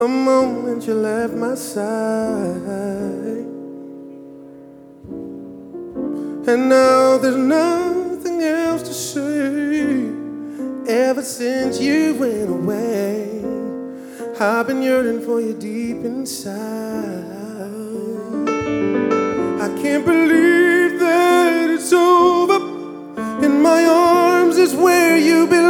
The moment you left my side, and now there's nothing else to say. Ever since you went away, I've been yearning for you deep inside. I can't believe that it's over. In my arms is where you belong.